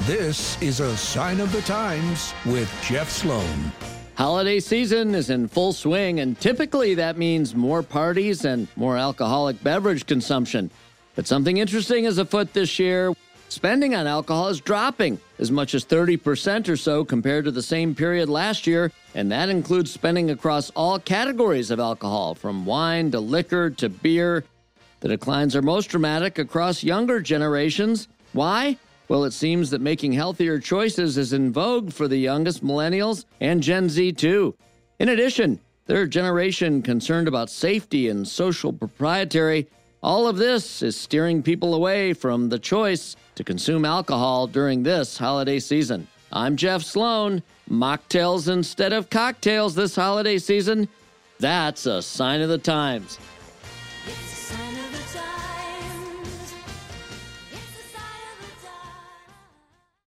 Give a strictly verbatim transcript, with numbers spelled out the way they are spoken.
This is a Sign of the Times with Jeff Sloan. Holiday season is in full swing, and typically that means more parties and more alcoholic beverage consumption. But something interesting is afoot this year. Spending on alcohol is dropping as much as thirty percent or so compared to the same period last year, and that includes spending across all categories of alcohol, from wine to liquor to beer. The declines are most dramatic across younger generations. Why? Well, it seems that making healthier choices is in vogue for the youngest millennials and Gen Z too. In addition, they're a generation concerned about safety and social propriety. All of this is steering people away from the choice to consume alcohol during this holiday season. I'm Jeff Sloan. Mocktails instead of cocktails this holiday season. That's a sign of the times. It's a sign